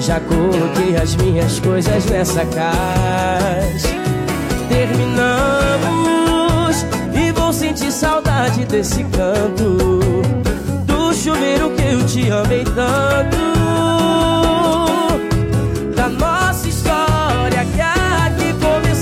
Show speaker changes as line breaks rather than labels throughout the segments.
Já coloquei as minhas coisas nessa caixa. Terminamos e vou sentir saudade desse canto, do chuveiro que eu te amei tanto, da nossa história que aqui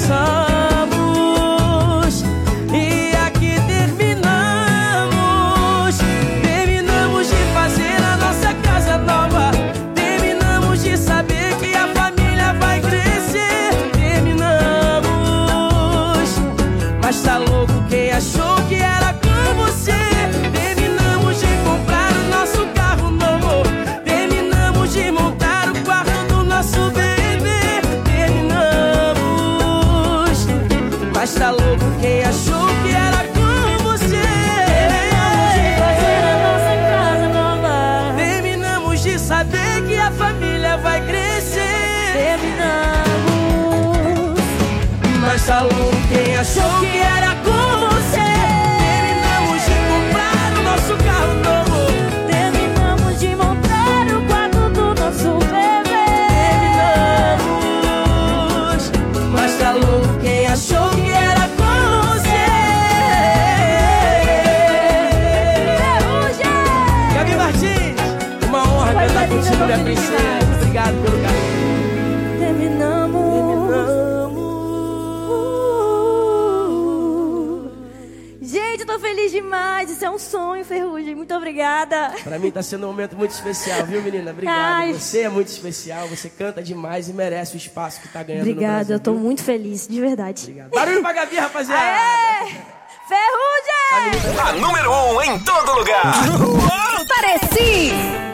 começamos e aqui terminamos. Terminamos de fazer a nossa casa nova, terminamos de saber que a família vai crescer. Terminamos, mas tá louco quem achou que era com você. Terminamos de comprar o nosso carro novo, terminamos de montar o quarto do nosso bebê. Terminamos, mas tá louco quem achou que era com você.
Terminamos de fazer a nossa casa nova,
Terminamos de saber que a família vai crescer.
terminamos,
Mas tá louco quem achou que era com você. Terminamos de comprar o nosso carro novo,
terminamos de montar o quarto do nosso bebê.
terminamos, mas tá louco quem achou que era com você.
Ferrugem!
Gabi Martins, uma honra cantar contigo, minha princesa. Obrigado pelo carinho.
Terminamos. Gente, eu tô feliz demais. Isso é um sonho, Ferrugem. Muito obrigada.
Pra mim tá sendo um momento muito especial, viu, menina? Obrigado.
Ai.
Você é muito especial, você canta demais e merece o espaço que tá ganhando no
Obrigada,
Brasil.
eu tô
viu?
muito feliz, de verdade.
Obrigado. Barulho pra Gabi, rapaziada.
Aê! Ferrugem!
A número 1 em todo lugar.
Pareci!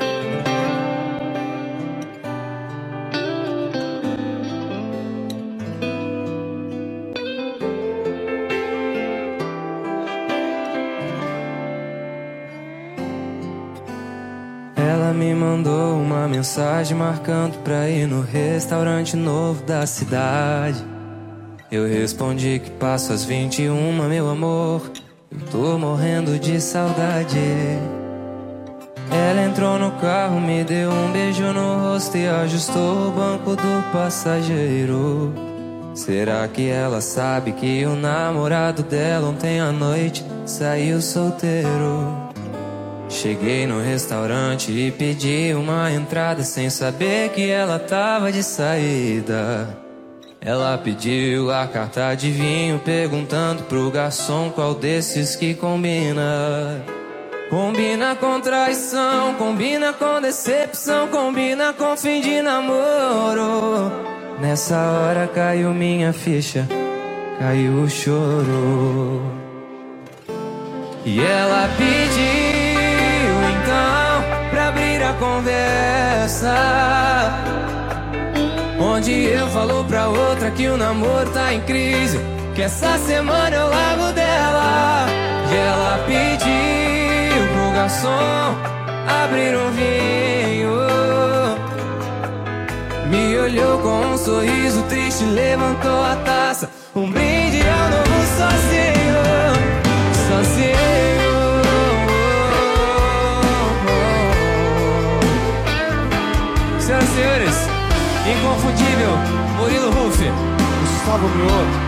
Ela me mandou uma mensagem marcando pra ir no restaurante novo da cidade. Eu respondi que passo às 21, meu amor, eu tô morrendo de saudade. Ela entrou no carro, me deu um beijo no rosto e ajustou o banco do passageiro. Será que ela sabe que o namorado dela ontem à noite saiu solteiro? Cheguei no restaurante e pedi uma entrada sem saber que ela tava de saída. Ela pediu a carta de vinho, perguntando pro garçom qual desses que combina. Combina com traição, combina com decepção, combina com fim de namoro. Nessa hora caiu minha ficha, caiu o choro. E ela pediu então pra abrir a conversa, onde eu falo pra outra que o namoro tá em crise, que essa semana eu largo dela. E ela pediu pro garçom abrir um vinho, me olhou com um sorriso triste, levantou a taça, um brinde ao novo sozinho, sozinho. Senhoras e senhores, inconfundível Murilo Huff, Gustavo Mioto.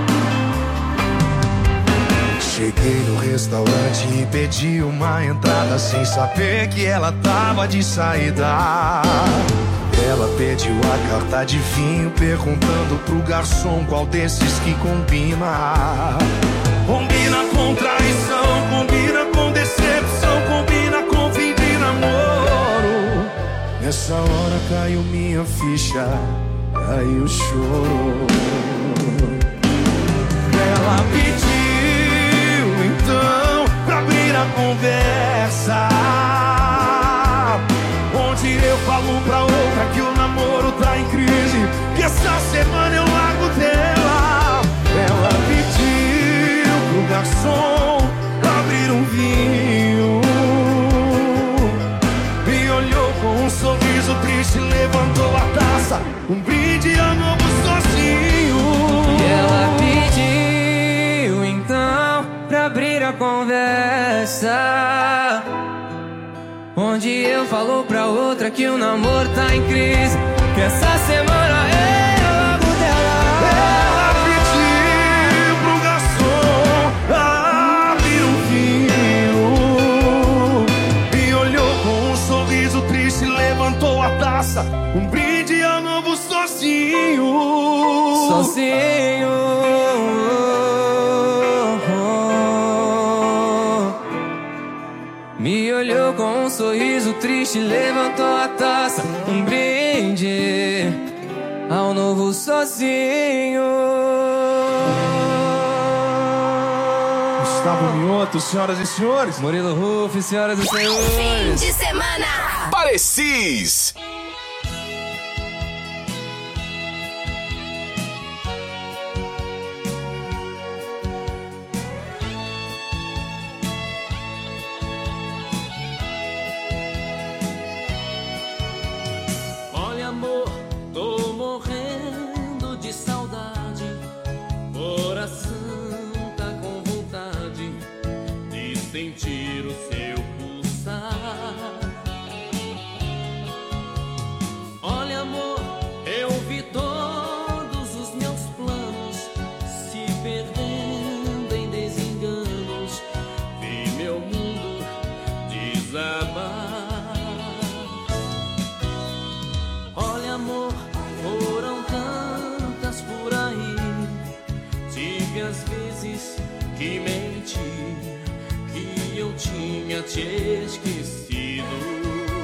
Cheguei no restaurante e pedi uma entrada sem saber que ela tava de saída. Ela pediu a carta de vinho, perguntando pro garçom qual desses que combina. Combina com traição, combina com decepção, combina com fim de namoro. Nessa hora caiu minha ficha, caiu o choro. Ela pediu então pra abrir a conversa, onde eu falo pra outra que o namoro tá em crise, que essa semana eu largo dela. Ela pediu pro garçom abrir um vinho, me olhou com um sorriso triste, levantou a taça, um brinde ao novo sozinho.
E ela pediu então pra abrir a conversa, onde eu falo pra outra que o namoro tá em crise,
que essa semana é logo dela.
Ela pediu pro garçom abrir um vinho e olhou com um sorriso triste, levantou a taça, um brinde ao novo sozinho.
Sozinho. Me olhou com um sorriso triste, levantou a taça, um brinde ao novo sozinho.
Gustavo Mioto, senhoras e senhores.
Murilo Ruff, senhoras e senhores.
Fim de semana.
Parecis.
Olha, amor, tô morrendo de saudade. Coração tá com vontade de sentir o seu pulsar. Olha, amor, eu vi todos os meus planos se perdendo em desenganos. Vi meu mundo desabar. Olha, amor, foram tantas por aí. Tive as vezes que menti, que eu tinha te esquecido.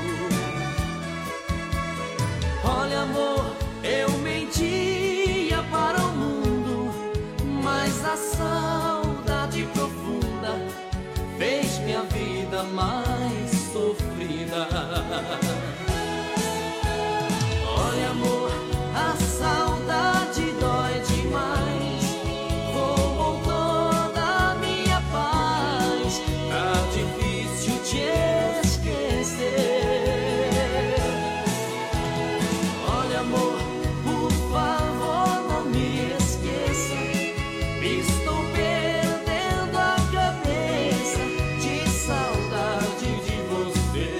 Olha, amor, eu mentia para o mundo, mas a saudade profunda fez minha vida mais sofrida. Olha, amor, a saudade dói demais, roubou toda a minha paz. Tá difícil te esquecer. Olha, amor, por favor, não me esqueça. Estou perdendo a cabeça de saudade de você.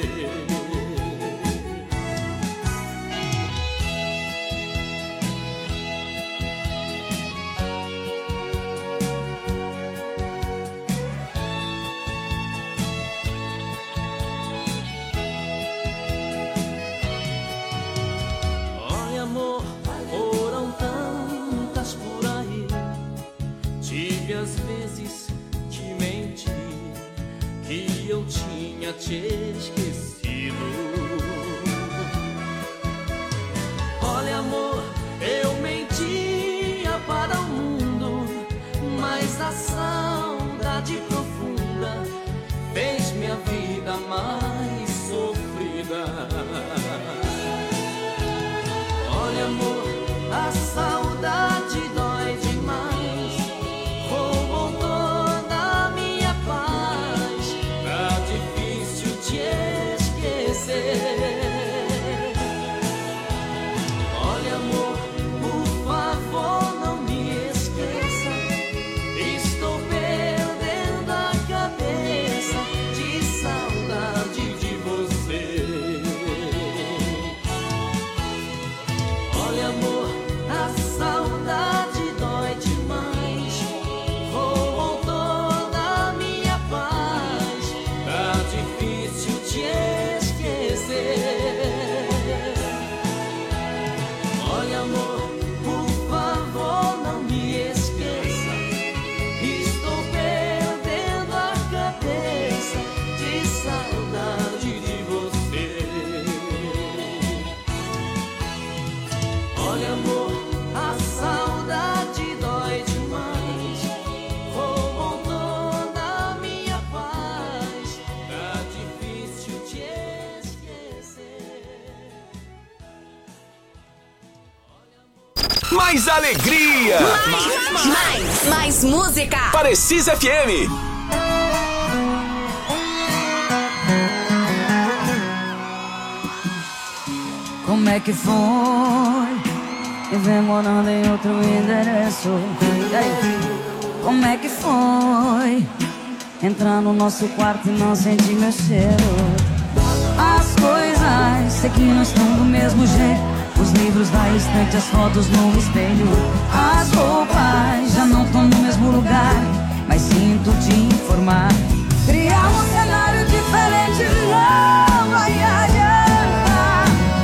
Olha, amor, foram tantas por aí. Tive as vezes que menti, que eu tinha te esquecido. Olha, amor, eu mentia para o mundo, mas a saudade profunda fez minha vida mais sofrida. Olha, amor, a saudade dói demais, roubou toda a minha paz. Tá difícil te esquecer. Olha, amor, por favor, não me esqueça. Estou perdendo a cabeça de saudade de você. Olha, amor, a saudade dói demais, roubou toda a minha paz. Tá difícil te esquecer. Olha, amor, por favor, não me esqueça. Estou perdendo a cabeça de saudade de você. Olha, amor, a saudade dói demais, roubou toda a minha paz. Tá difícil te esquecer.
Mais alegria.
Mais música.
Parecis FM.
Como é que foi viver morando em outro endereço? E aí? Como é que foi entrar no nosso quarto e não sentir meu cheiro? As coisas sei que não estão do mesmo jeito, Os livros da estante, as fotos no espelho. As roupas já não estão no mesmo lugar, mas sinto te informar. Criar um cenário diferente não vai adiantar.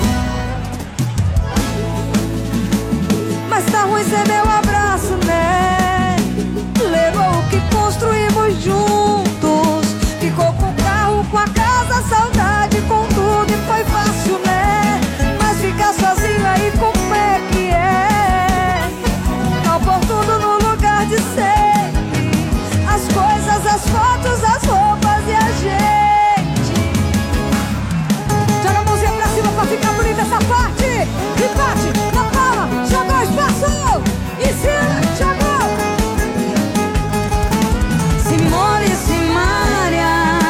Mas tá ruim ser meu abraço, né? Levou o que construímos juntos. Ficou com o carro, com a casa, saudade, com tudo e foi fácil, né? Mas ficar sozinho aí como é que é? Não por tudo no lugar de sempre. As coisas, as fotos, as roupas e a gente. Joga a mãozinha pra cima pra ficar bonita essa parte. E bate na palma, jogou espaço. E jogou. Simone, Simária,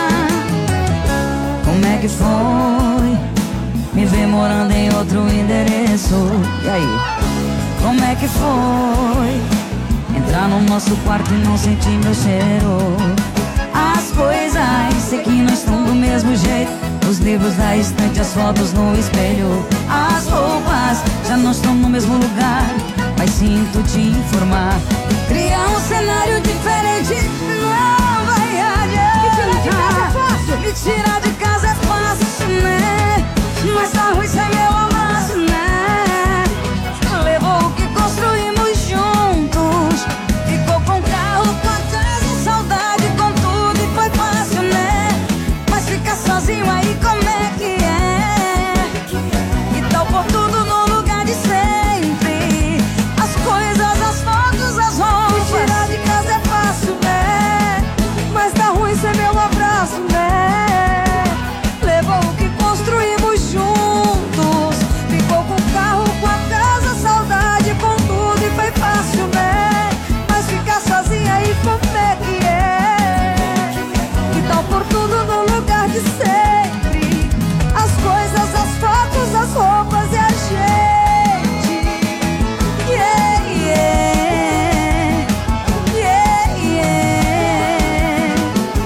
como é que foi me ver morando em outro endereço? E aí? Como é que foi entrar no nosso quarto e não sentir meu cheiro? As coisas, sei que não estão do mesmo jeito. Os livros da estante, as fotos no espelho. As roupas já não estão no mesmo lugar, mas sinto te informar. Criar um cenário diferente não vai adiantar. Me tirar de casa é fácil, né? Mas tá ruim sem meu abraço, né? Levou o que construímos juntos. Ficou com o carro, com a casa, saudade, com tudo e foi fácil, né? Mas ficar sozinho aí como é que é? E tal por tudo no lugar de sempre. As coisas, as fotos, as roupas. Me tirar de casa é fácil, né? Mas tá ruim sem meu abraço, né? Levou o que construímos juntos. Ficou com o carro, com a casa, saudade, com tudo e foi fácil, né? Mas ficar sozinha aí como é que é? Que tal por tudo no lugar de sempre? As coisas, as fotos, as roupas e a gente. Yeah, yeah. Yeah, yeah.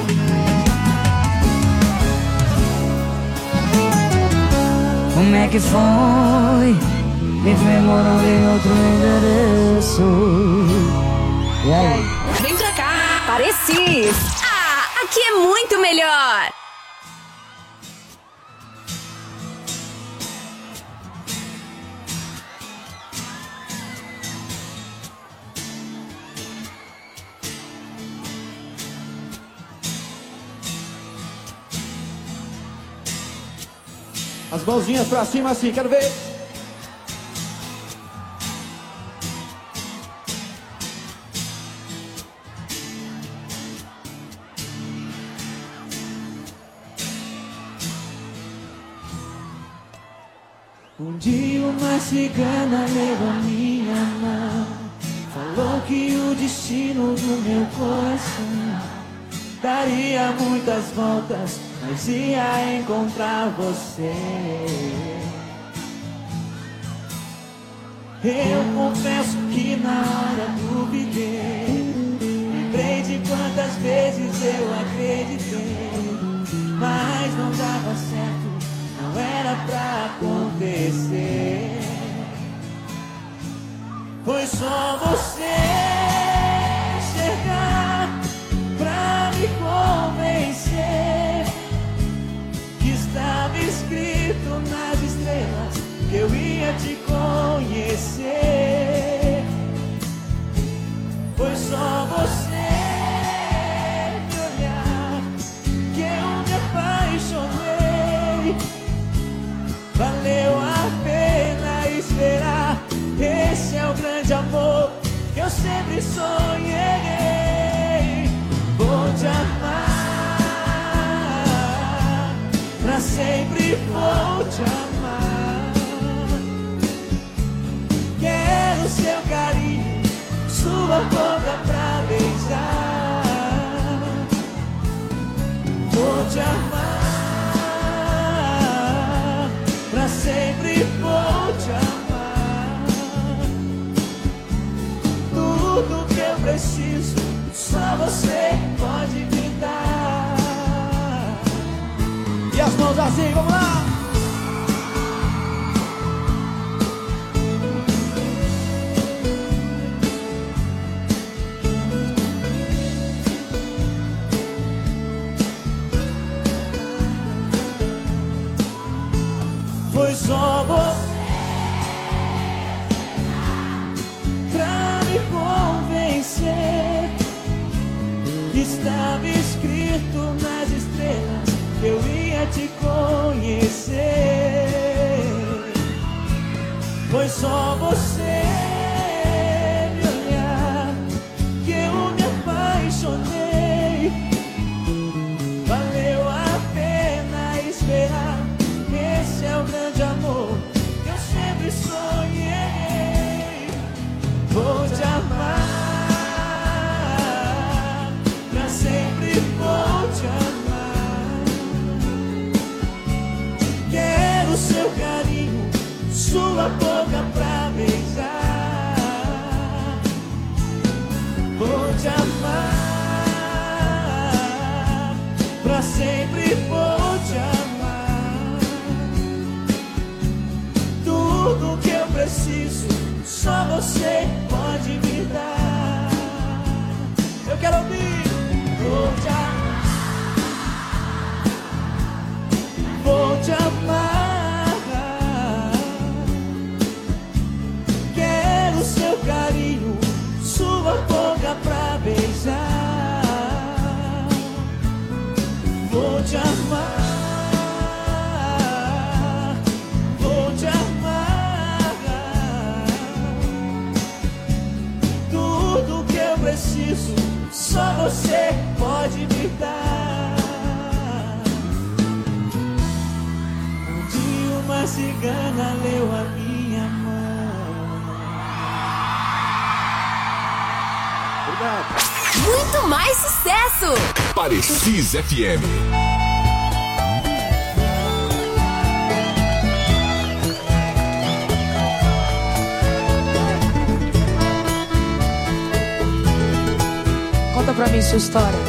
Como é que foi me ver morando em outro endereço? E aí?
Vem pra cá, Parecis. Ah, aqui é muito melhor.
As mãozinhas pra cima assim, quero ver. Um dia uma cigana levou minha mão, falou que o destino do meu coração daria muitas voltas, mas ia encontrar você. Eu confesso que na hora duvidei, lembrei de quantas vezes eu acreditei, mas não dava certo, não era pra acontecer. Foi só você chegar pra me convencer que estava escrito nas estrelas que eu ia te conhecer. Foi só você me olhar que eu me apaixonei. Valeu a pena esperar, esse é o grande amor que eu sempre sonhei. Vou te amar, pra sempre vou te amar. Quero seu carinho, sua boca pra beijar. Vou te amar, pra sempre vou te amar. Tudo que eu preciso, só você pode me dar. E as mãos assim, vamos lá! só você pra me convencer que estava escrito nas estrelas que eu ia te conhecer. Foi só você me olhar que eu me apaixonei. Valeu a pena esperar. Esse é o grande amor que eu sempre sonhei. Vou te amar, pra sempre vou te amar. Quero seu carinho, sua boca pra beijar. Vou te amar, pra sempre vou te amar. Tudo que eu preciso, só você pode me dar. Eu quero ouvir. Vou te amar, vou te amar. Quero seu carinho, sua boca pra beijar. Vou te amar, vou te amar. Tudo que eu preciso, só você pode me dar. Um dia uma cigana leu a minha mão.
Obrigado.
Muito mais sucesso!
Parecis FM.
Conta pra mim sua história.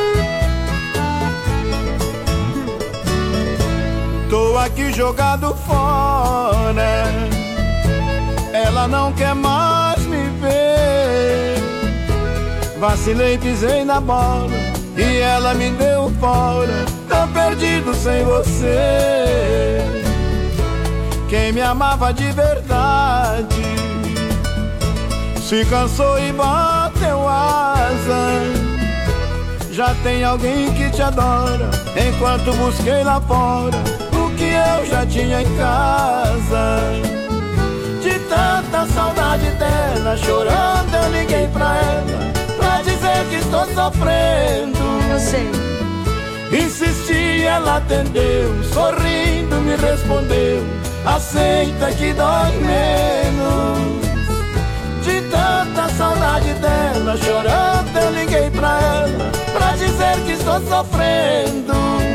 Tô aqui jogado fora, ela não quer mais me ver. Vacilei, pisei na bola e ela me deu fora. Tô perdido sem você. Quem me amava de verdade se cansou e bateu asa. Já tem alguém que te adora, enquanto busquei lá fora o que eu já tinha em casa. De tanta saudade dela, chorando eu liguei pra ela, pra dizer que estou sofrendo.
Eu sei.
Insisti, ela atendeu, sorrindo me respondeu: aceita que dói menos. De tanta saudade dela, chorando eu liguei pra ela, pra dizer que estou sofrendo.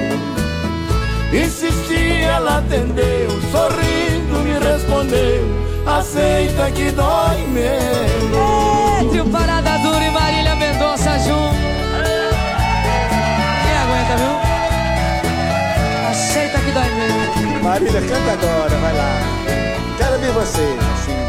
Insisti, ela atendeu, sorrindo me respondeu: aceita que dói menos.
Trio Parada Dura e Marília Mendonça junto. Quem aguenta, viu? Aceita que dói menos.
Marília, canta agora, vai lá. Quero ver você, assim.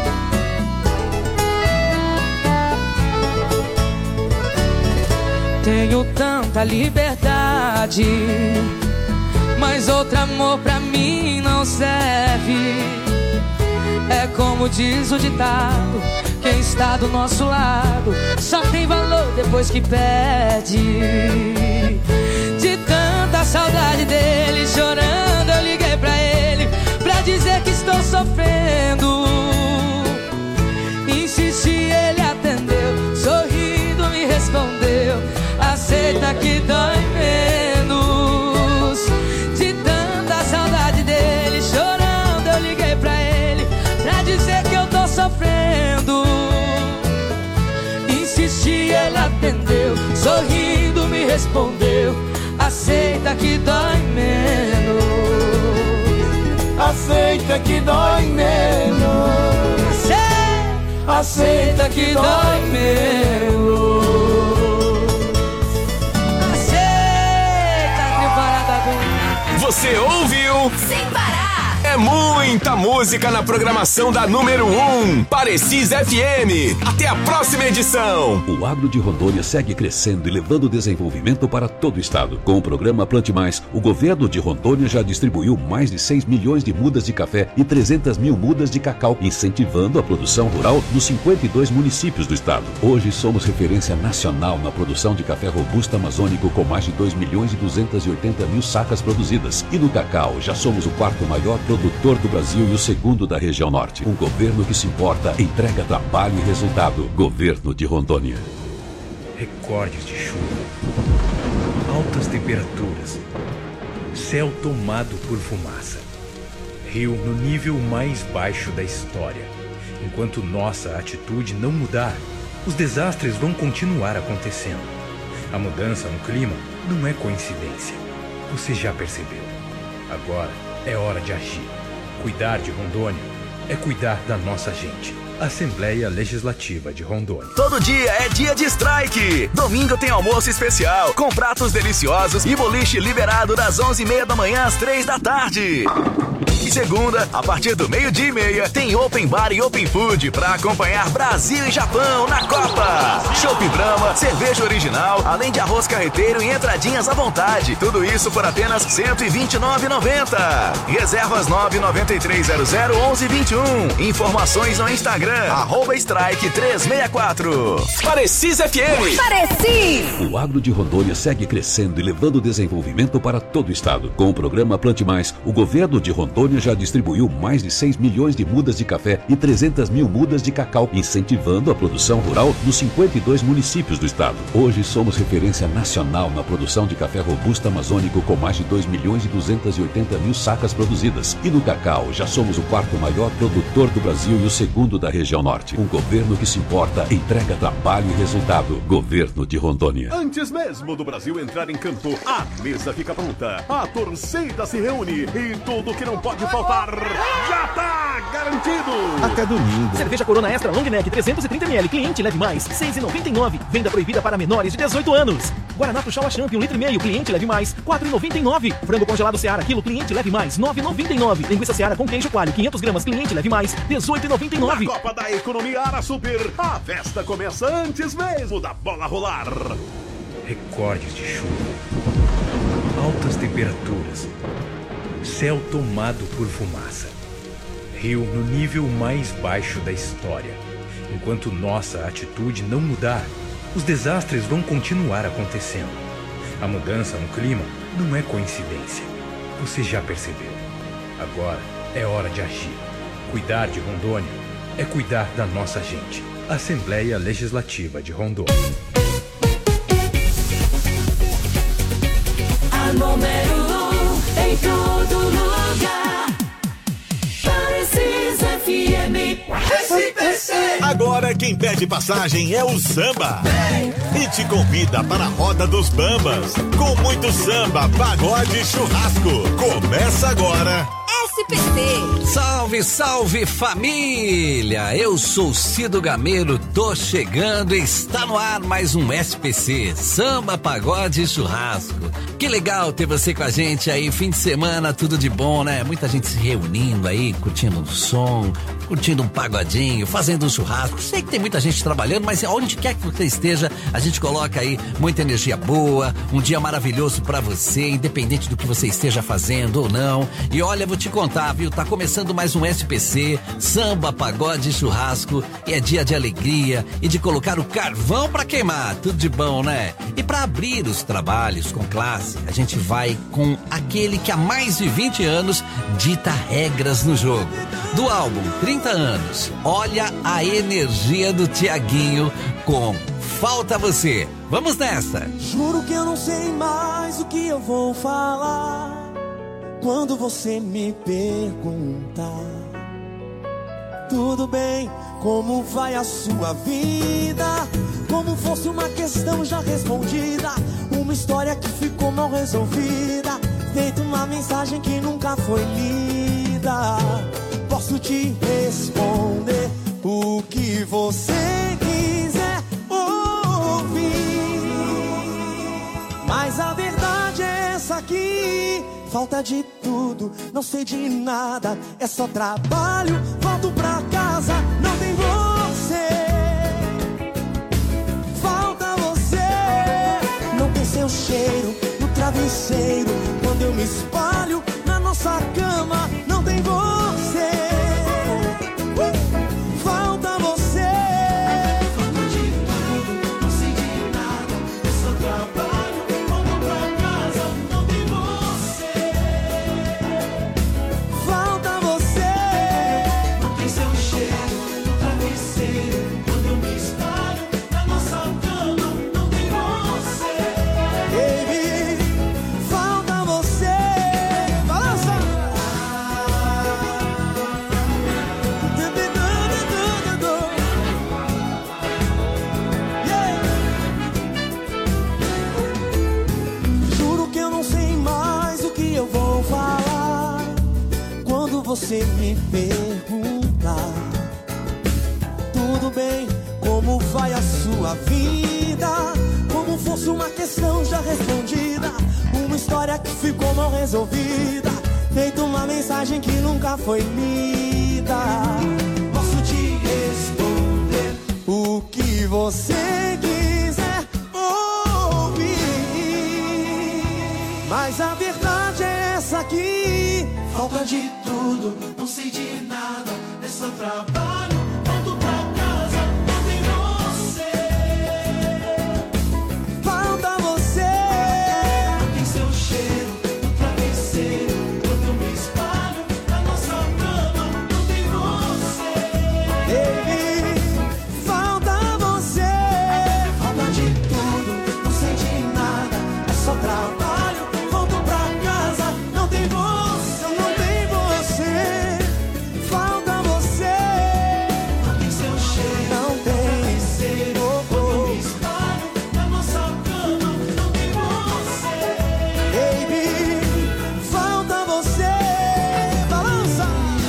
Tenho tanta liberdade, mas outro amor pra mim não serve. É como diz o ditado: quem está do nosso lado só tem valor depois que perde. De tanta saudade dele, chorando eu liguei pra ele, pra dizer que estou sofrendo. Insisti, ele atendeu, sorrindo me respondeu: aceita que dói menos. De tanta saudade dele, chorando eu liguei pra ele, pra dizer que eu tô sofrendo. Insisti, ele atendeu, sorrindo me respondeu: aceita que dói menos.
Aceita que dói menos. Aceita que dói menos.
Você ouviu?
Sem parar!
É muita música na programação da número 1, Parecis FM. Até a próxima edição.
O agro de Rondônia segue crescendo e levando desenvolvimento para todo o estado. Com o programa Plante Mais, o governo de Rondônia já distribuiu mais de 6 milhões de mudas de café e 300 mil mudas de cacau, incentivando a produção rural nos 52 municípios do estado. Hoje somos referência nacional na produção de café robusto amazônico, com mais de 2 milhões e 280 mil sacas produzidas. E no cacau, já somos o quarto maior produtor do Brasil e o segundo da região norte. Um governo que se importa, entrega trabalho e resultado. Governo de Rondônia.
Recordes de chuva, altas temperaturas, céu tomado por fumaça, rio no nível mais baixo da história. Enquanto nossa atitude não mudar, os desastres vão continuar acontecendo. A mudança no clima não é coincidência. Você já percebeu. Agora é hora de agir. Cuidar de Rondônia é cuidar da nossa gente. Assembleia Legislativa de Rondônia.
Todo dia é dia de strike. Domingo tem almoço especial, com pratos deliciosos e boliche liberado das 11h30 da manhã às 3 da tarde. E segunda, a partir do 12h30, tem Open Bar e Open Food para acompanhar Brasil e Japão na Copa. Chopp Brahma, cerveja original, além de arroz carreteiro e entradinhas à vontade. Tudo isso por apenas R$ 129,90. Reservas 993001121. Informações no Instagram, @strike364.
Parecis FM.
Parecis.
O agro de Rondônia segue crescendo e levando desenvolvimento para todo o estado. Com o programa Plante Mais, o governo de Rondônia já distribuiu mais de 6 milhões de mudas de café e 300 mil mudas de cacau, incentivando a produção rural nos 52 municípios do estado. Hoje somos referência nacional na produção de café robusto amazônico, com mais de 2 milhões e 280 mil sacas produzidas. E no cacau, já somos o quarto maior produtor do Brasil e o segundo da região norte. Um governo que se importa, entrega trabalho e resultado. Governo de Rondônia.
Antes mesmo do Brasil entrar em campo, a mesa fica pronta. A torcida se reúne e tudo que não pode faltar já tá garantido.
Até domingo.
Cerveja Corona Extra Long Neck 330ml. Cliente leve mais, R$ 6,99. Venda proibida para menores de 18 anos. Guaraná Tuxaua Champ 1,5 litro. Cliente leve mais, R$ 4,99. Frango congelado Seara quilo. Cliente leve mais, R$ 9,99. Linguiça Seara com queijo coalho 500 gramas. Cliente leve mais, R$ 18,99.
Na Copa da Economia Ara Super, a festa começa antes mesmo da bola rolar.
Recordes de chuva, altas temperaturas, céu tomado por fumaça, rio no nível mais baixo da história. Enquanto nossa atitude não mudar, os desastres vão continuar acontecendo. A mudança no clima não é coincidência. Você já percebeu. Agora é hora de agir. Cuidar de Rondônia é cuidar da nossa gente. Assembleia Legislativa de Rondônia.
A número 1 em todo lugar. Parecis FM. SPC.
Agora quem pede passagem é o Samba. E te convida para a Roda dos Bambas. Com muito samba, pagode e churrasco. Começa agora.
SPC. Salve, salve família! Eu sou Cido Gameiro, tô chegando e está no ar mais um SPC, Samba, Pagode e Churrasco. Que legal ter você com a gente aí, fim de semana, tudo de bom, né? Muita gente se reunindo aí, curtindo um som, curtindo um pagodinho, fazendo um churrasco. Sei que tem muita gente trabalhando, mas onde quer que você esteja, a gente coloca aí muita energia boa, um dia maravilhoso pra você, independente do que você esteja fazendo ou não. E olha, vou te contar, viu? Tá começando mais um SPC, Samba, Pagode e Churrasco, e é dia de alegria e de colocar o carvão pra queimar, tudo de bom, né? E pra abrir os trabalhos com classe, a gente vai com aquele que há mais de 20 anos dita regras no jogo. Do álbum 30 anos, olha a energia do Tiaguinho com Falta Você. Vamos nessa!
Juro que eu não sei mais o que eu vou falar quando você me perguntar. Tudo bem, como vai a sua vida? Como fosse uma questão já respondida, uma história que ficou mal resolvida, feito uma mensagem que nunca foi lida. Posso te responder o que você quiser ouvir, mas a verdade é essa aqui: falta de tudo
tudo, não sei de nada. É só trabalho, volto pra casa, não tem você. Falta você. Não tem seu cheiro no travesseiro. Quando eu me espalho na nossa cama, não tem você. Falta você. Falta de tudo, não sei de nada. É só trabalho, volto pra casa, não tem você. Falta você. Não tem seu cheiro no travesseiro. Quando eu me espalho na nossa cama, não tem você. Baby, falta você. Balança. Yeah. Juro que eu não sei mais o que eu vou falar quando você me perguntar. Tudo bem, como vai a sua vida? Como fosse uma questão já respondida, uma história que ficou mal resolvida, feito uma mensagem que nunca foi lida. Posso te responder o que você quiser ouvir, mas a verdade é essa aqui. Falta de tudo, não sei de nada. É só trabalho, volto pra casa, não tem você. Falta você. Não tem seu cheiro no travesseiro. Quando eu me espalho na nossa cama, não tem você. Baby, falta você. Falta de tudo, não sei de nada. É só trabalho, volto pra casa, não tem você, não tem você. Falta você. Não tem seu cheiro, não tem seu. Quando eu me espalho na nossa cama, não tem você. Baby, falta você. Balança.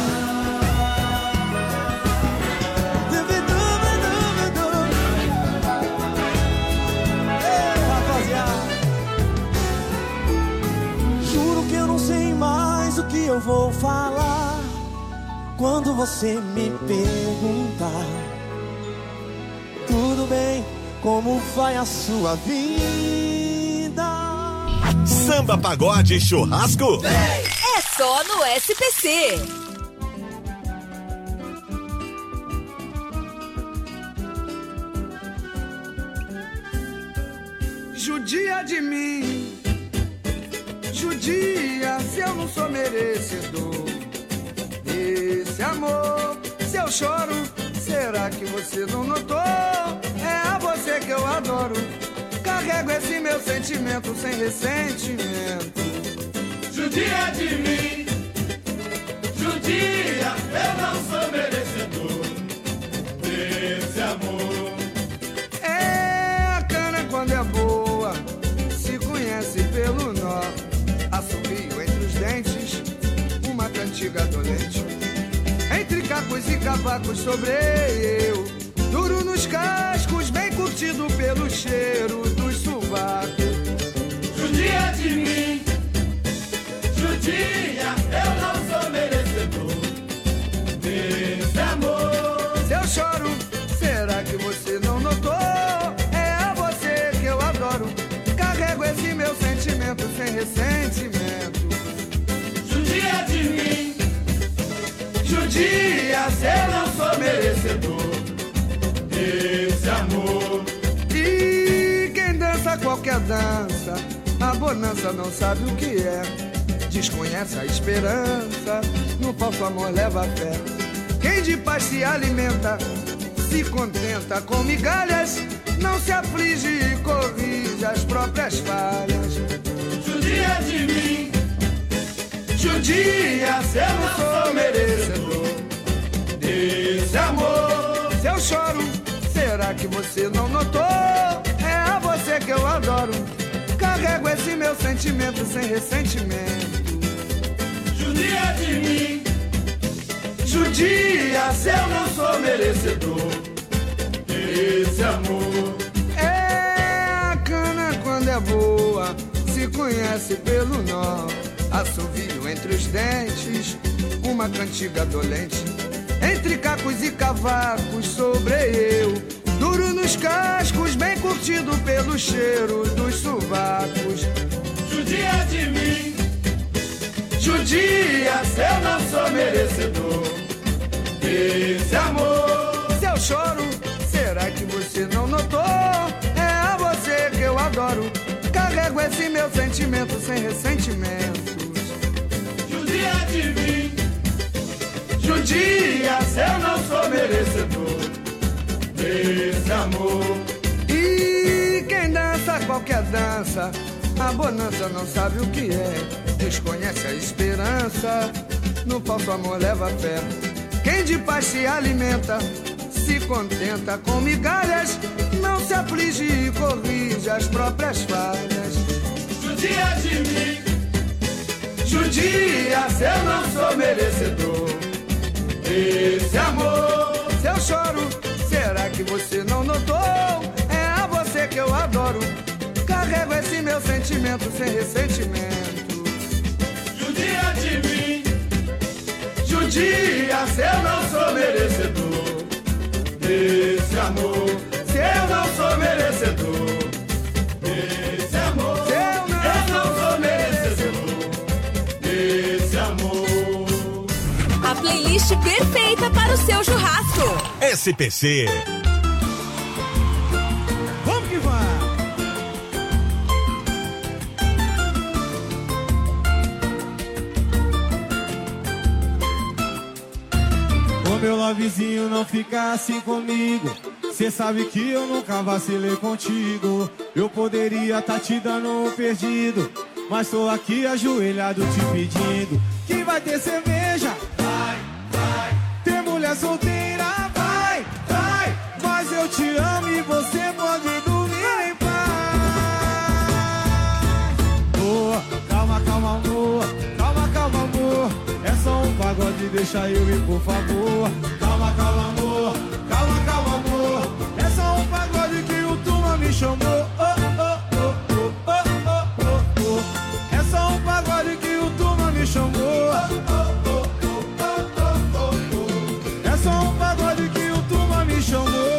Ei, rapaziada. Juro que eu não sei mais o que eu vou falar quando você me perguntar. Tudo bem, como vai a sua vida?
Samba, pagode e churrasco.
É só no SPC.
Judia de mim, judia se eu não sou merecedor desse amor. Se eu choro, será que você não notou? É a você que eu adoro. Carrego esse meu sentimento sem ressentimento.
Judia de mim, judia, eu não sou merecedor desse amor.
É, a cana quando é boa se conhece pelo nó. Assobio entre os dentes, uma cantiga dolente. Entre cacos e cavacos sobrei eu, duro nos cascos, bem curtido pelo cheiro dos sovacos.
Judia de mim, judia, eu não sou merecedor desse amor.
Se eu choro, será que você não notou? É a você que eu adoro. Carrego esse meu sentimento sem ressentimento.
Judia de mim, judia, se eu não sou merecedor desse amor.
E quem dança qualquer dança, a bonança não sabe o que é. Desconhece a esperança, no falso amor leva fé. Quem de paz se alimenta, se contenta com migalhas, não se aflige e corrige as próprias falhas.
Judia de mim,
judia, se eu não sou merecedor desse amor. Se eu choro, será que você não notou? É a você que eu adoro. Carrego esse meu sentimento sem ressentimento.
Judia de mim,
judia, se eu não sou merecedor desse amor. É, a cana quando é boa se conhece pelo nó. assovio entre os dentes, uma cantiga dolente. Entre cacos e cavacos sobrei eu, duro nos cascos, bem curtido pelo cheiro dos sovacos.
Judia de mim, judia, se eu não sou merecedor desse amor.
Se eu choro, será que você não notou? É a você que eu adoro, carrego esse meu sentimento sem ressentimentos.
Judia de mim, judia, se eu não sou merecedor desse amor.
E quem dança qualquer dança, a bonança não sabe o que é, desconhece a esperança, no falso amor leva fé. Quem de paz se alimenta, se contenta com migalhas, não se aflige e corrige as próprias falhas.
Judia de mim, judia, se eu não sou merecedor desse amor.
Se eu choro, será que você não notou? É a você que eu adoro, carrego esse meu sentimento sem ressentimento.
Judia de mim, judia, se eu não sou merecedor desse amor.
Se eu não sou merecedor
desse amor, se eu não sou merecedor desse amor.
A playlist perfeita para o seu churrasco.
SPC.
Vamos que vai! Ô meu lovezinho, não fica assim comigo. Cê sabe que eu nunca vacilei contigo. Eu poderia tá te dando um perdido, mas tô aqui ajoelhado te pedindo que vai ter cerveja, vai, vai. Ter mulher solteira, vai, vai. Mas eu te amo e você pode dormir em paz. Boa, calma, calma, amor. Calma, calma, amor. É só um pagode, deixa eu ir, por favor. Calma, calma, amor. Calma, calma, amor. É só um pagode que o Tuma me chamou. Oh, oh, oh, oh, oh, oh, oh, oh. É só um pagode que o Tuma me chamou. Oh, oh, oh, oh, oh, oh, oh. É só um pagode que o Tuma me chamou.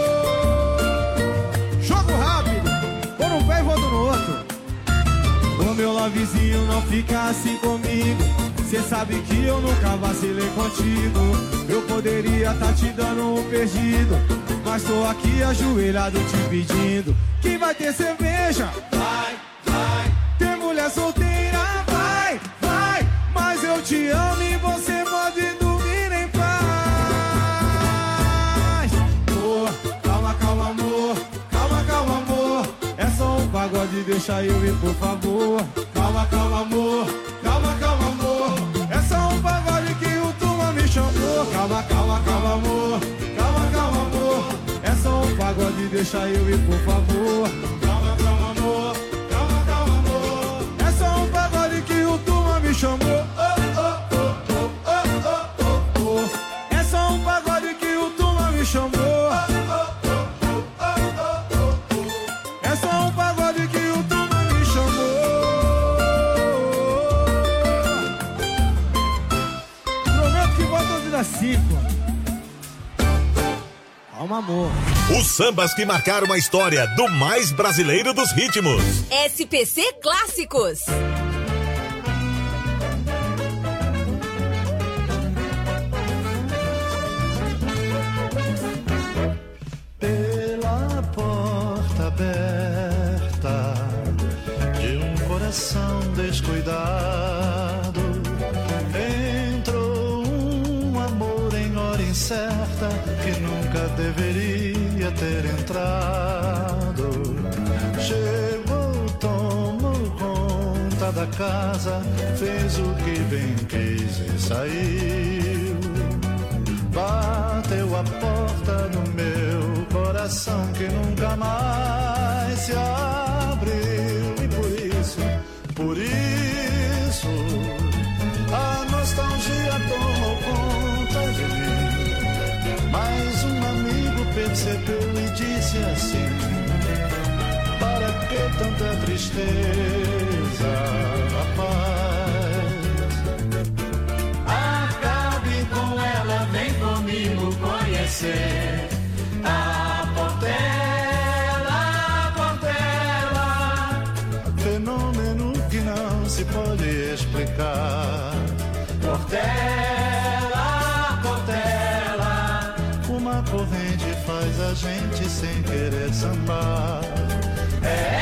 Jogo rápido, vou num pé e vou no outro. Ô meu lovezinho, não fica assim comigo. Cê sabe que eu nunca vacilei contigo. Eu poderia tá te dando um perdido, mas tô aqui ajoelhado te pedindo que vai ter cerveja, vai, vai. Ter mulher solteira, vai, vai. Mas eu te amo e você pode dormir em paz. Boa, calma, calma, amor. Calma, calma, amor. É só um pagode, deixa eu ir, por favor. Calma, calma, amor. Calma, calma, amor. É só um pagode que o Tuma me chamou. Calma, calma, calma, amor. Calma, calma, amor. É só um pagode, deixa eu ir, por favor. Calma, calma, amor. Calma, calma, amor. É só um pagode que o Tuma me chamou. Oh, oh, oh, oh, oh, oh, oh, oh. É só um pagode que o Tuma me chamou. Oh, oh, oh, oh, oh, oh, oh. É só um pagode que o Tuma me chamou. Prometo que volto a ouvir assim, pô. Calma, amor.
Os sambas que marcaram a história do mais brasileiro dos ritmos.
SPC Clássicos.
Pela porta aberta de um coração descuidado, entrou um amor em hora incerta que nunca deveria ter entrado. Chegou, tomou conta da casa, fez o que bem quis e saiu. Bateu a porta no meu coração que nunca mais se abriu. E por isso, a nostalgia tomou conta de mim. Mas um amigo percebeu e disse assim: para que tanta tristeza, rapaz? conhecer a Portela. Fenômeno que não se pode explicar. Portela, Portela. Uma corrente faz a gente sem querer sambar. É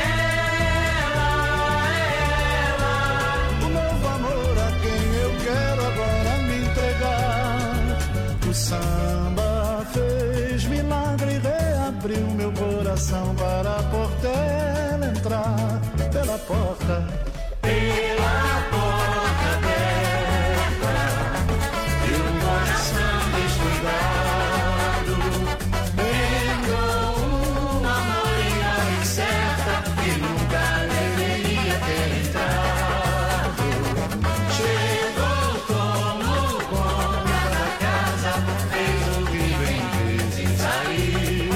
ela, o novo amor a quem eu quero agora me entregar. O samba fez milagre, reabriu meu coração para a Portela entrar pela porta. Pela porta aberta e o coração descuidado vendo uma maioria incerta que nunca deveria ter entrado. Chegou, tomou conta da casa, fez o que bem fez e saiu.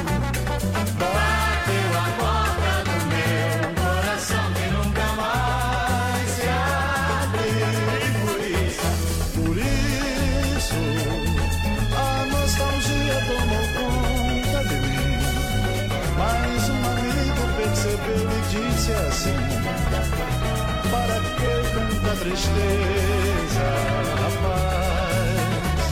Bateu a porta do meu coração que nunca mais se abriu. Por isso, a nostalgia tomou conta de mim. Mas um amigo percebeu e disse assim: para que tanta tristeza, rapaz?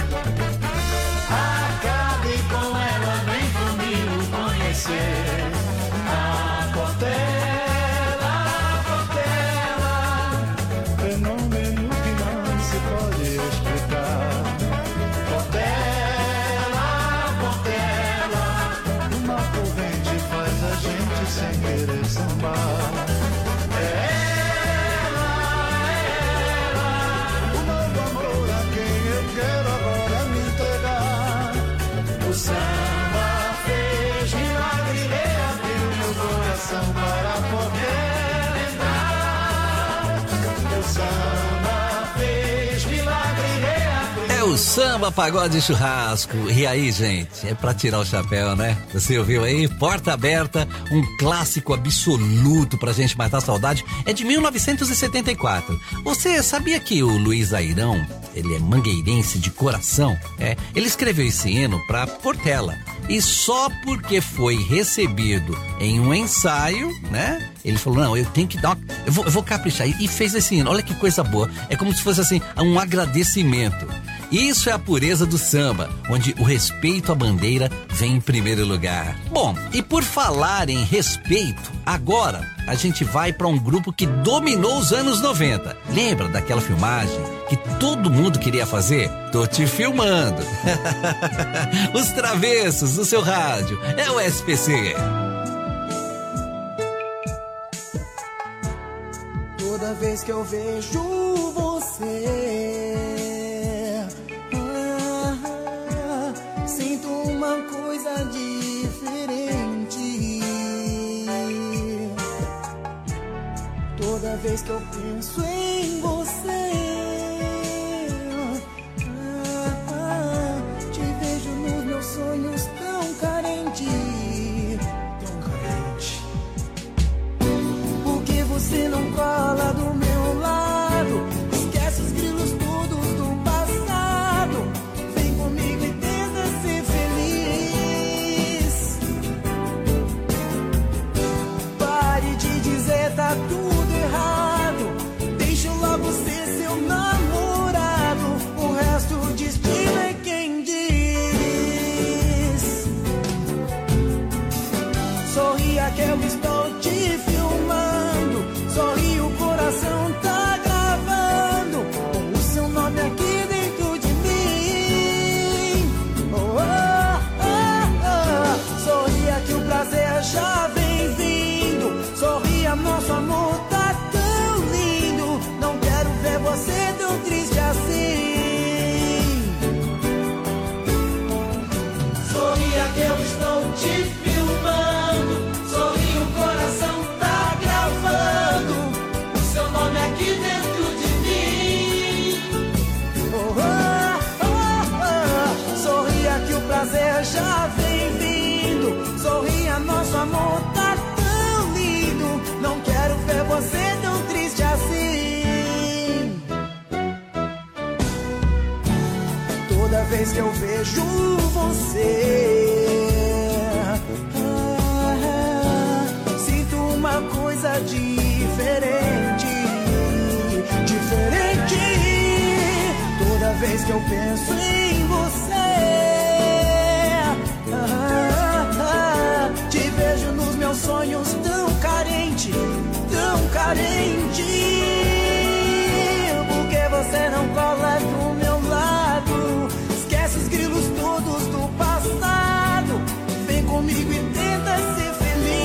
Acabe com ela, vem comigo conhecer a Portela, Portela. Fenômeno que não se pode explicar. Portela, Portela. Uma corrente faz a gente sem querer sambar. É ela, o novo amor a quem eu quero agora me entregar. O samba fez milagre, reabriu meu coração para a Portela entrar. O samba fez milagre, reabriu.
É o Samba Pagode Churrasco. E aí, gente, é pra tirar o chapéu, né? Você ouviu aí? Porta Aberta, um clássico absoluto pra gente matar a saudade. É de 1974. Você sabia que o Luiz Airão, ele é mangueirense de coração? Ele escreveu esse hino pra Portela. E só porque foi recebido em um ensaio, né? Ele falou, não, eu tenho que dar uma... eu vou caprichar. E fez esse hino. Olha que coisa boa. É como se fosse assim, um agradecimento. Isso é a pureza do samba, onde o respeito à bandeira vem em primeiro lugar. Bom, e por falar em respeito, agora a gente vai para um grupo que dominou os anos 90. Lembra daquela filmagem que todo mundo queria fazer? Tô te filmando. Os Travessos do seu rádio. É o SPC.
Toda vez que eu vejo você, sinto uma coisa diferente. Toda vez que eu penso em você, te vejo nos meus sonhos tão carente, tão carente. Por que você não cola do meu lado? Esquece os grilos todos do passado. Vem comigo e tenta ser feliz. Pare de dizer tá tudo errado.
vez que eu vejo você, sinto uma coisa diferente, diferente. Toda vez que eu penso em você, te vejo nos meus sonhos tão carente, tão carente. Porque você não cola do meu lado, esquece os grilos todos do passado, vem comigo e tenta ser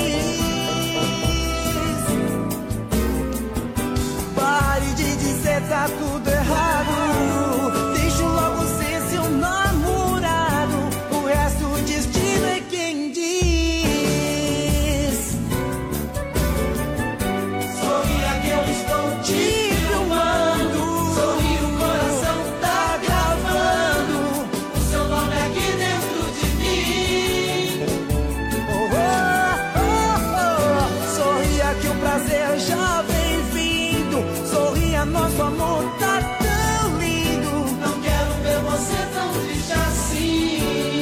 feliz. Pare de dizer tá tudo errado, deixa logo ser seu namorado, o resto o destino é quem diz. Sorria que eu estou te filmando, sorri, o coração tá gravando o seu nome aqui dentro de mim. Oh, oh, oh, oh. Sorria que o prazer já vem vindo, sorria, nosso amor tá tão lindo, não quero ver você tão triste assim.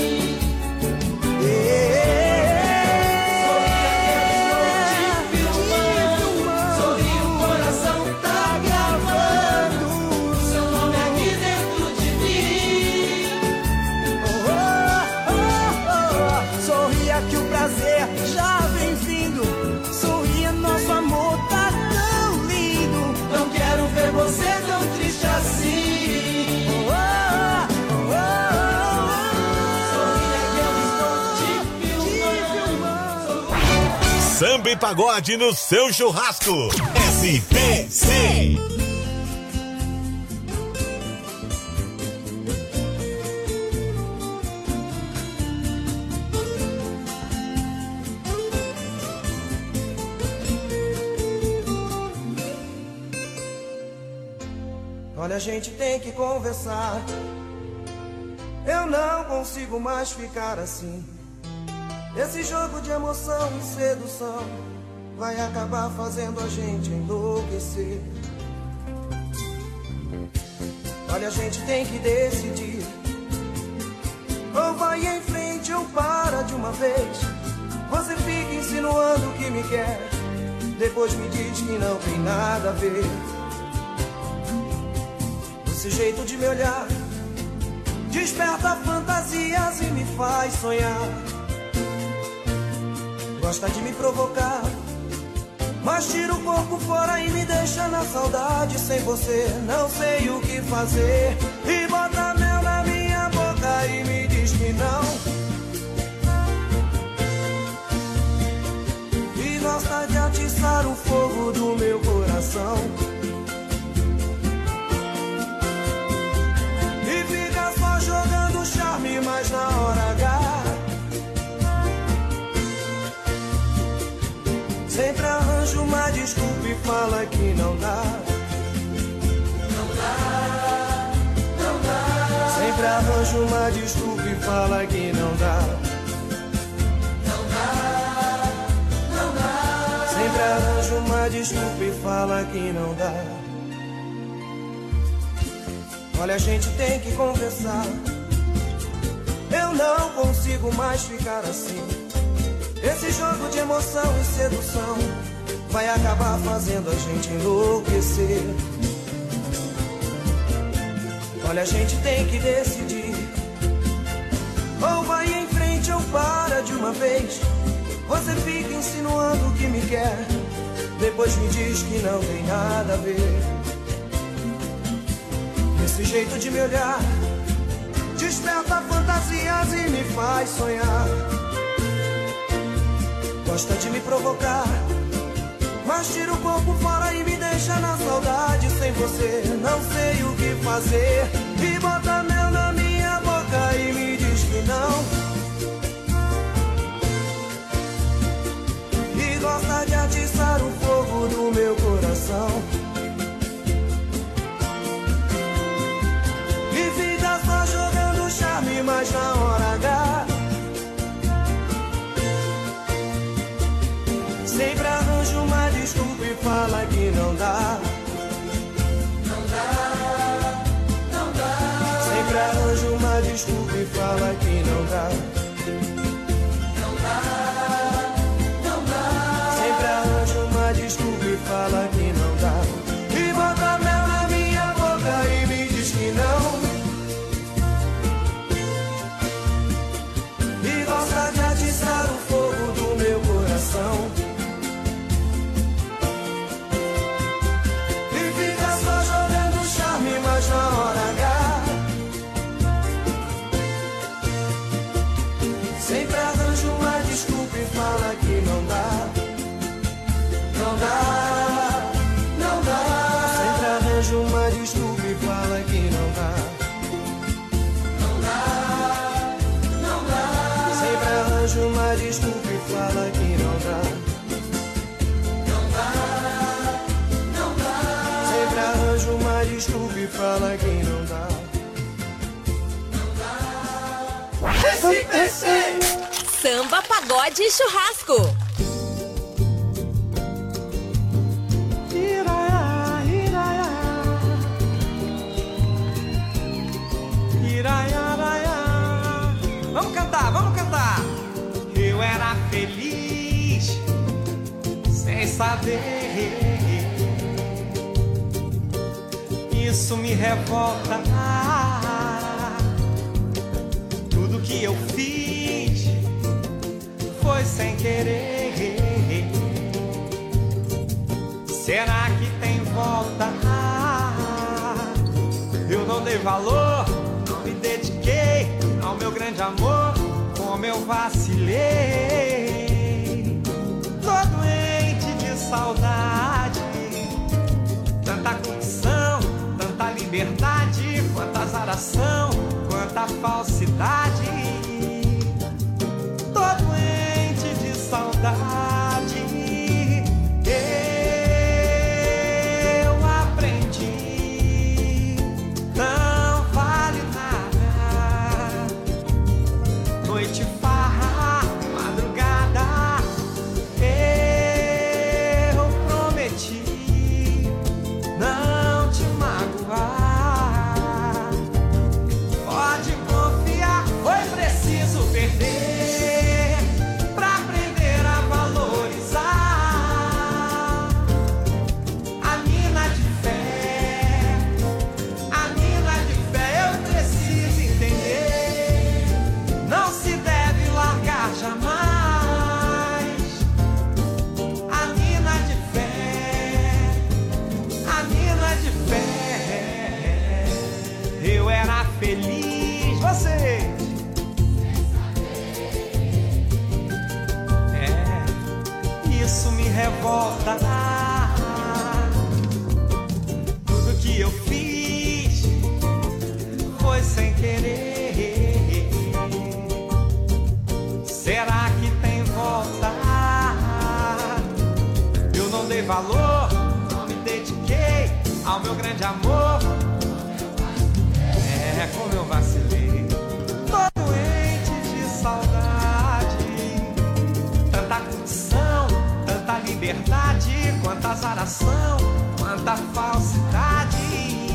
Já vem vindo, sorria, nosso amor tá tão lindo, não quero ver você tão triste assim. Sorria que eu estou te filmando.
Samba e pagode no seu churrasco. SPC.
Olha, a gente tem que conversar, eu não consigo mais ficar assim. Esse jogo de emoção e sedução vai acabar fazendo a gente enlouquecer. Olha, a gente tem que decidir, ou vai em frente ou para de uma vez. Você fica insinuando que me quer, depois me diz que não tem nada a ver. Esse jeito de me olhar desperta fantasias e me faz sonhar. Gosta de me provocar, mas tira o corpo fora e me deixa na saudade. Sem você não sei o que fazer, e bota mel na minha boca e me diz que não. E gosta de atiçar o fogo do meu coração, jogando charme, mas na hora H sempre arranja uma desculpa e fala que não dá. Não dá, não dá. Sempre arranja uma desculpa e fala que não dá. Não dá, não dá. Sempre arranja uma desculpa e fala que não dá. Olha, a gente tem que conversar, eu não consigo mais ficar assim. Esse jogo de emoção e sedução vai acabar fazendo a gente enlouquecer. Olha, a gente tem que decidir, ou vai em frente ou para de uma vez. Você fica insinuando que me quer, depois me diz que não tem nada a ver. Esse jeito de me olhar desperta fantasias e me faz sonhar. Gosta de me provocar, mas tira o corpo fora e me deixa na saudade. Sem você não sei o que fazer, e bota mel na minha boca e me diz que não. E gosta de atiçar o fogo do meu coração, e fica só jogando charme, mas na hora H sempre arranja uma desculpa e fala que não dá. Não dá, não dá. Sempre arranja uma
uma desculpa e fala que não dá. Não dá, não dá. Sempre arranja uma desculpa e fala que não dá. E bota mel na minha boca e me diz que não. E gosta de atiçar o fogo do meu coração. E fica só jogando charme, mas na hora H sempre arranja uma desculpa e fala que não dá. Não dá, não dá. Sempre arranja uma desculpa e fala que não dá. Não dá, não dá. Sempre arranja uma desculpa e fala que não dá. Não dá, não dá. Sempre arranja uma desculpa e fala que não dá.
SPC Samba, Pagode e Churrasco.
Vamos cantar, vamos cantar. Eu era feliz sem saber. Isso me revolta. Tudo que eu fiz foi sem querer. Será que tem volta? Eu não dei valor, não me dediquei ao meu grande amor, como eu vacilei. Tô doente de saudade, tanta curtição, tanta liberdade, quanta azaração, quanta falsidade. Tô doente de saudade. Eu aprendi, não vale nada. Noite, farra, madrugada. Eu prometi não te magoar. Pode confiar, foi preciso perder pra aprender a valorizar. A mina de fé, a mina de fé, eu preciso entender. Não se deve largar jamais. A mina de fé, a mina de fé. Eu era feliz, você. Isso me revolta. Tudo que eu fiz foi sem querer. Será que tem volta? Eu não dei valor, não me dediquei ao meu grande amor. É como eu vacilei. Tô doente de saudade, tanta curtição, tanta liberdade, quanta azaração, quanta falsidade.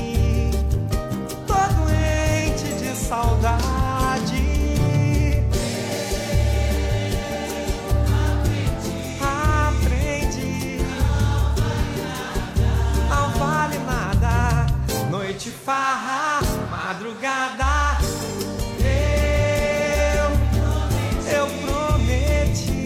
Tô doente de saudade. Aprendi, não vale nada. Noite, farra, madrugada. Eu prometi.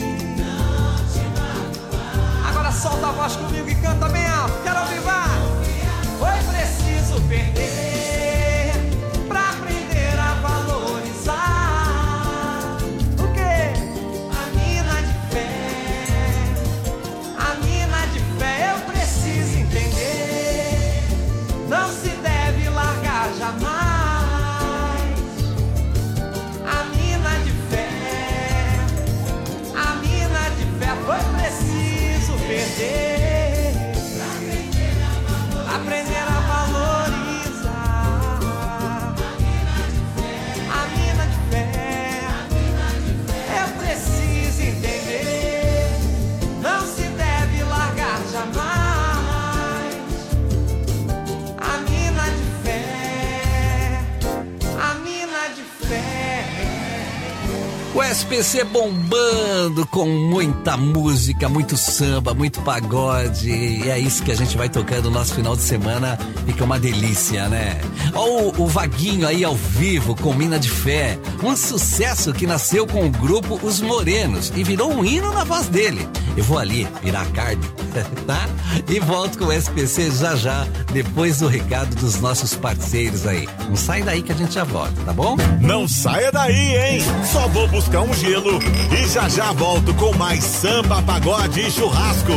Agora solta a voz comigo e canta bem alto. Quero ouvir, vai. Foi preciso perder pra aprender a valorizar. O quê? A mina de fé, a mina de fé. Eu preciso entender. Não se deve largar jamais.
O SPC bombando com muita música, muito samba, muito pagode. E é isso que a gente vai tocando no nosso final de semana. Fica uma delícia, né? Ó, o Vaguinho aí ao vivo com Mina de Fé. Um sucesso que nasceu com o grupo Os Morenos e virou um hino na voz dele. Eu vou ali virar a carne, tá? E volto com o SPC já, depois do recado dos nossos parceiros aí. Não sai daí que a gente já volta, tá bom?
Não saia daí, hein? Só vou buscar um gelo e já volto com mais samba, pagode e churrasco.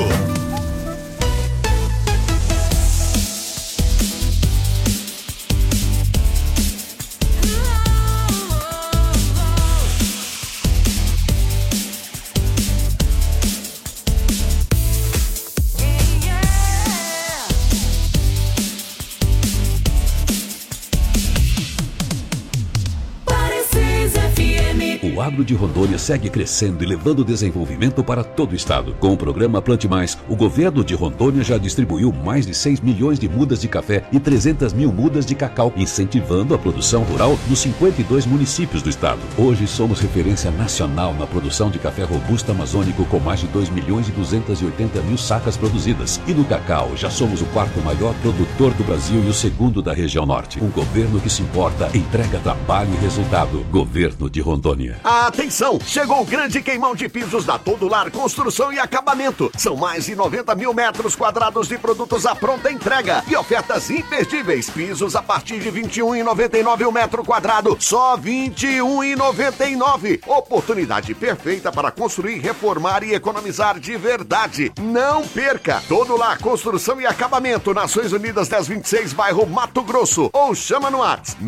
O agro de Rondônia segue crescendo e levando desenvolvimento para todo o estado. Com o programa Plante Mais, o governo de Rondônia já distribuiu mais de 6 milhões de mudas de café e 300 mil mudas de cacau, incentivando a produção rural nos 52 municípios do estado. Hoje somos referência nacional na produção de café robusto amazônico com mais de 2 milhões e 280 mil sacas produzidas. E no cacau, já somos o 4º maior produtor do Brasil e o 2º da região norte. Um governo que se importa, entrega trabalho e resultado. Governo de Rondônia.
Atenção! Chegou o grande queimão de pisos da Todo Lar Construção e Acabamento. São mais de 90 mil metros quadrados de produtos à pronta entrega e ofertas imperdíveis. Pisos a partir de R$ 21,99 o metro quadrado. Só R$ 21,99. Oportunidade perfeita para construir, reformar e economizar de verdade. Não perca! Todo Lar Construção e Acabamento, Nações Unidas 1026, bairro Mato Grosso. Ou chama no WhatsApp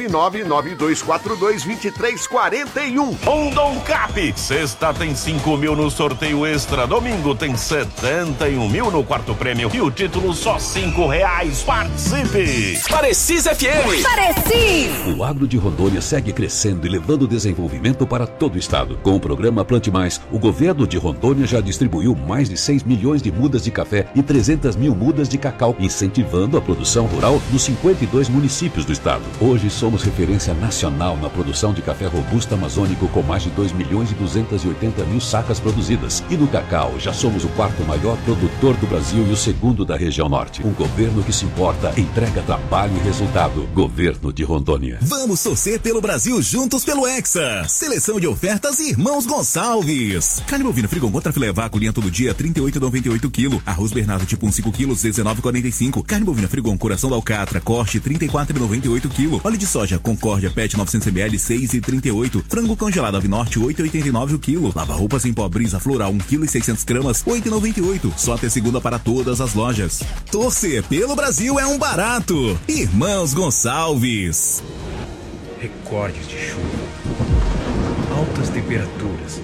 69992422341.
Rondon Cap, sexta tem 5 mil no sorteio extra, domingo tem 71 mil no quarto prêmio e o título só R$5. Participe!
Parecis FM.
Parecis!
O agro de Rondônia segue crescendo e levando desenvolvimento para todo o estado. Com o programa Plante Mais, o governo de Rondônia já distribuiu mais de 6 milhões de mudas de café e 300 mil mudas de cacau, incentivando a produção rural nos 52 municípios do estado. Hoje somos referência nacional na produção de café robusto amazônico com mais de 2 milhões e 280 mil sacas produzidas. E no cacau, já somos o 4º maior produtor do Brasil e o 2º da região norte. Um governo que se importa, entrega trabalho e resultado. Governo de Rondônia.
Vamos torcer pelo Brasil juntos pelo Hexa. Seleção de ofertas Irmãos Gonçalves. Carne bovina frigon contra filé vaco linha todo dia 38,98 kg. Arroz Bernardo tipo 1 5 kg 19,45. Carne bovina frigon coração da alcatra corte 34,98 kg. Óleo de soja Concórdia PET 900 ml 6,38. Frango congelado Ave Norte 8,89 o quilo. Lava roupas em pó Brisa Floral 1 kg e 600 gramas 8,98. Só até segunda para todas as lojas. Torcer pelo Brasil é um barato. Irmãos Gonçalves.
Recordes de chuva, altas temperaturas,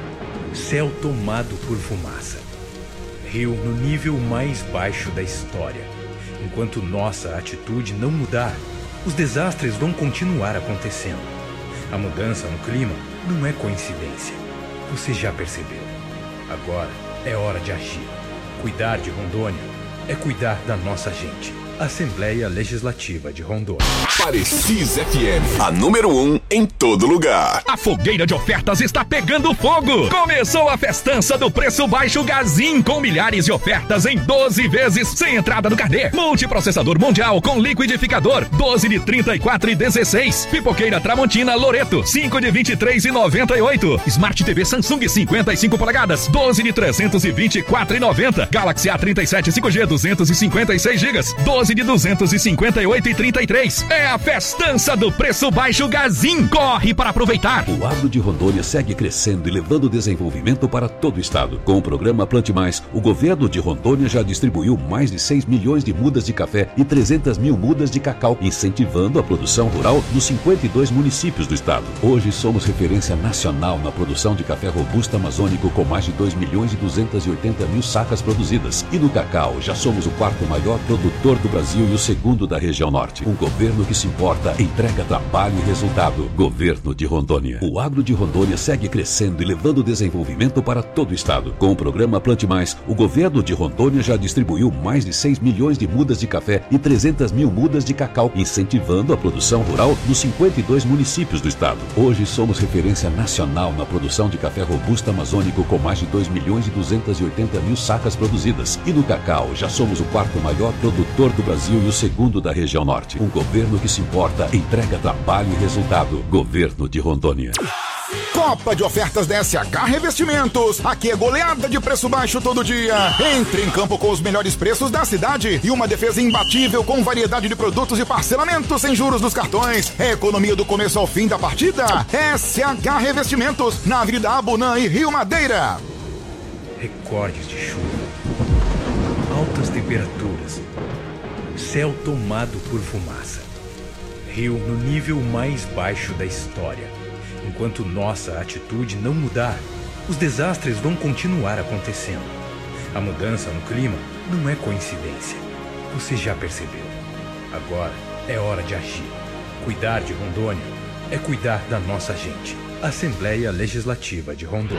céu tomado por fumaça, rio no nível mais baixo da história. Enquanto nossa atitude não mudar, os desastres vão continuar acontecendo. A mudança no clima não é coincidência. Você já percebeu. Agora é hora de agir. Cuidar de Rondônia é cuidar da nossa gente. Assembleia Legislativa de Rondônia.
Parecis FM, a número 1 em todo lugar.
A fogueira de ofertas está pegando fogo. Começou a festança do preço baixo Gazin, com milhares de ofertas em 12 vezes sem entrada no carnê. Multiprocessador mundial com liquidificador, 12 de 34,16. Pipoqueira Tramontina Loreto, 5 de 23,98. Smart TV Samsung 55 polegadas, 12 de 324,90. Galaxy A37 5G 256 GB, 12 de 258,33. É a festança do preço baixo Gazin. Corre para aproveitar.
O agro de Rondônia segue crescendo e levando desenvolvimento para todo o estado. Com o programa Plante Mais, o governo de Rondônia já distribuiu mais de 6 milhões de mudas de café e 300 mil mudas de cacau, incentivando a produção rural nos 52 municípios do estado. Hoje somos referência nacional na produção de café robusto amazônico com mais de 2 milhões e 280 mil sacas produzidas. E no cacau, já somos o 4º maior produtor do Brasil e o segundo da região norte. Um governo que se importa, entrega trabalho e resultado. Governo de Rondônia. O agro de Rondônia segue crescendo e levando desenvolvimento para todo o estado. Com o programa Plante Mais, o governo de Rondônia já distribuiu mais de 6 milhões de mudas de café e 300 mil mudas de cacau, incentivando a produção rural nos 52 municípios do estado. Hoje somos referência nacional na produção de café robusto amazônico com mais de 2 milhões e 280 mil sacas produzidas. E no cacau já somos o quarto maior produtor do Brasil e o segundo da região norte. Um governo que se importa, entrega trabalho e resultado. Governo de Rondônia.
Copa de ofertas da SH Revestimentos. Aqui é goleada de preço baixo todo dia. Entre em campo com os melhores preços da cidade e uma defesa imbatível com variedade de produtos e parcelamento sem juros nos cartões. É economia do começo ao fim da partida. SH Revestimentos, na Avenida Abunã e Rio Madeira.
Recordes de chuva, altas temperaturas, céu tomado por fumaça, rio no nível mais baixo da história. Enquanto nossa atitude não mudar, os desastres vão continuar acontecendo. A mudança no clima não é coincidência. Você já percebeu. Agora é hora de agir. Cuidar de Rondônia é cuidar da nossa gente. Assembleia Legislativa de Rondônia.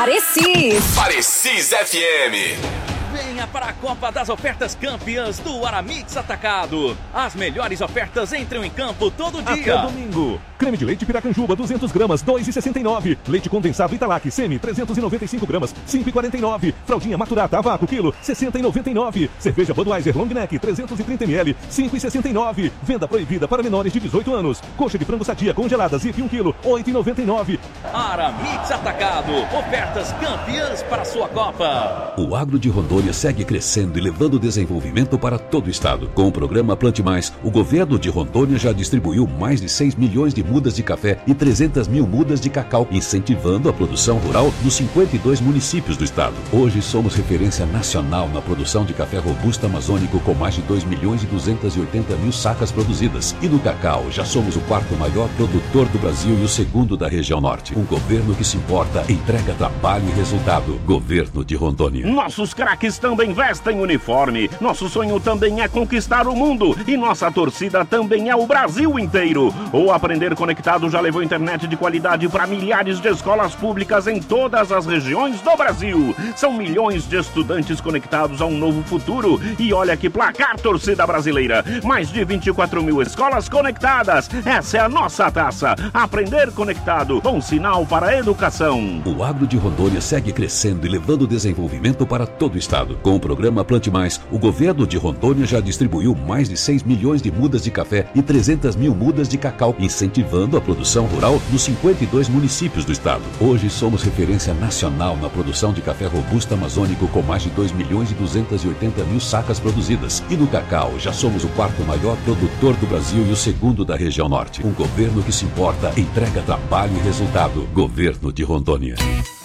Parecis FM.
Venha para a Copa das Ofertas Campeãs do Aramix Atacado. As melhores ofertas entram em campo todo dia. Até domingo. Creme de leite Piracanjuba, 200 gramas, 2,69. Leite condensado Italac, semi, 395 gramas, 5,49. Fraldinha Maturata a vácuo, quilo, 60,99. Cerveja Budweiser Long Neck, 330 ml, 5,69. Venda proibida para menores de 18 anos. Coxa de frango sadia congelada, Zip 1 quilo, 8,99. Aramix Atacado. Ofertas campeãs para a sua Copa.
O agro de Rondônia segue crescendo e levando desenvolvimento para todo o estado. Com o programa Plante Mais, o governo de Rondônia já distribuiu mais de 6 milhões de mudas de café e 300 mil mudas de cacau, incentivando a produção rural nos 52 municípios do estado. Hoje somos referência nacional na produção de café robusto amazônico com mais de 2 milhões e 280 mil sacas produzidas. E no cacau já somos o quarto maior produtor do Brasil e o segundo da região norte. Um governo que se importa, entrega trabalho e resultado. Governo de Rondônia.
Nossos craques também vestem uniforme. Nosso sonho também é conquistar o mundo e nossa torcida também é o Brasil inteiro. O Aprender Conectado já levou internet de qualidade para milhares de escolas públicas em todas as regiões do Brasil. São milhões de estudantes conectados a um novo futuro. E olha que placar, torcida brasileira. Mais de 24 mil escolas conectadas. Essa é a nossa taça. Aprender Conectado, bom sinal para a educação.
O agro de Rondônia segue crescendo e levando desenvolvimento para todo o estado. Com o programa Plante Mais, o governo de Rondônia já distribuiu mais de 6 milhões de mudas de café e 300 mil mudas de cacau, incentivando a produção rural nos 52 municípios do estado. Hoje somos referência nacional na produção de café robusto amazônico com mais de 2 milhões e 280 mil sacas produzidas. E no cacau já somos o quarto maior produtor do Brasil e o segundo da região norte. Um governo que se importa, entrega trabalho e resultado. Governo de Rondônia.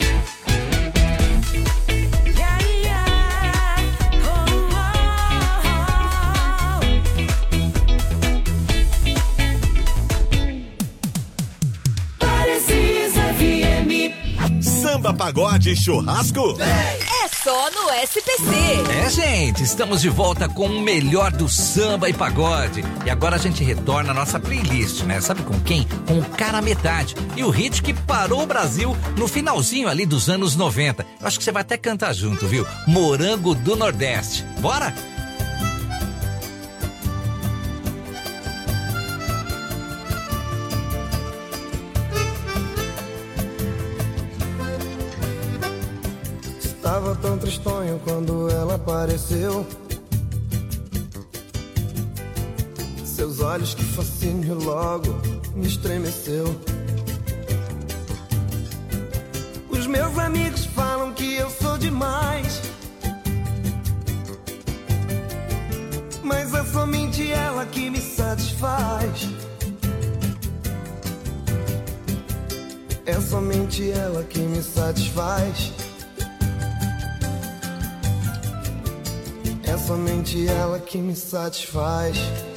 Samba, pagode e churrasco?
É só no SPC.
É, gente, estamos de volta com o melhor do samba e pagode. E agora a gente retorna à nossa playlist, né? Sabe com quem? Com o Cara Metade. E o hit que parou o Brasil no finalzinho ali dos anos 90. Eu acho que você vai até cantar junto, viu? Morango do Nordeste. Bora?
Tava tão tristonho quando ela apareceu. Seus olhos, que fascínio, logo me estremeceu. Os meus amigos falam que eu sou demais, mas é somente ela que me satisfaz. É somente ela que me satisfaz. É somente ela que me satisfaz.